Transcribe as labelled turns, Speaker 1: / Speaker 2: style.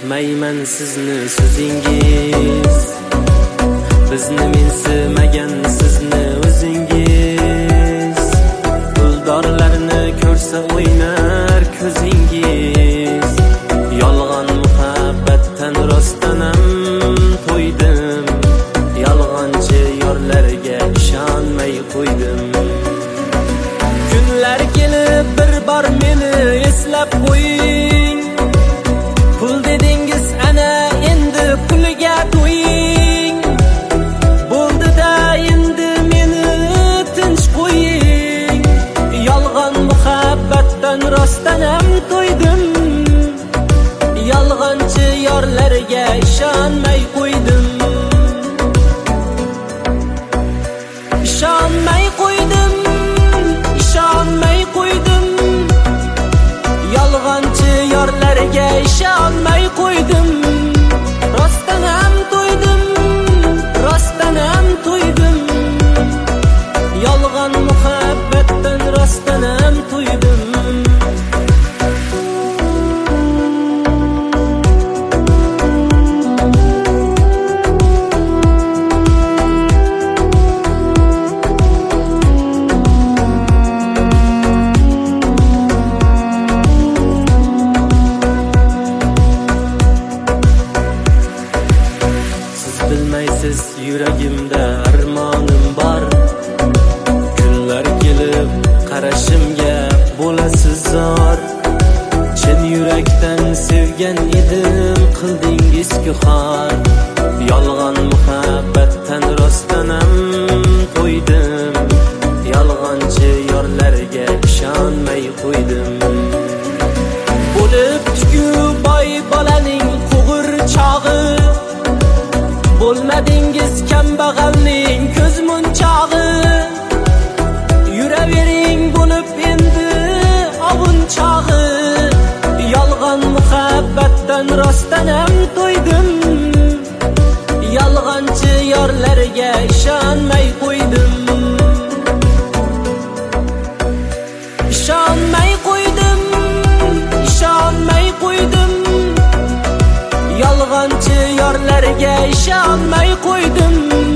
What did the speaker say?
Speaker 1: Eshitmayman sizni so'zingiz, bizni mensimagan sizni o'zingiz. Puldorlarni ko'rsa o'ynar ko'zingiz. Yolg'on muhabbatdan rostdanam to'ydim. Yolg'onchi yorlarga ishonmay qo'ydim. Kunlar kelib bir bor meni eslab qo'ying. Pul dedingiz ana endi pulga to'ying. Bo'ldi-da endi meni tinch qo'ying. Yolg'on muhabbatdan rostdanam to'ydim. Yolg'onchi yorlarga ishonmay qo'ydim. Ishonmay qo'ydim. Ishonmay qo'ydim. Yolg'onchi yorlarga ishonmay qo'ydim. Rostdanam to'ydim. Rostdanam to'ydim. Yolg'on muhabbatdan rostdanam to'ydim. Bilmaysiz yuragimda armonim bor. Kunlar kelib qarashimga bo'lasiz zor. Chin yurakdan sevgan edim, qildingiz-ku xor. Yolg'on muhabbatdan rostdanam to'ydim. Yolg'onchi yorlarga ishonmay qo'ydim. Bo'libdi-ku boy bolaning qug'ur chog'i. Bo'lmadingiz kambag'alning ko'z munchog'i. Yuravering bo'lib endi ovun chog'i. Yolg'on muhabbatdan rostdanam to'ydim. Yolg'onchi yorlarga ishonmay qo'ydim. Ishonmay qo'ydim. Ishonmay qo'ydim. Yolg'onchi yorlarga ishonmay qo'ydim.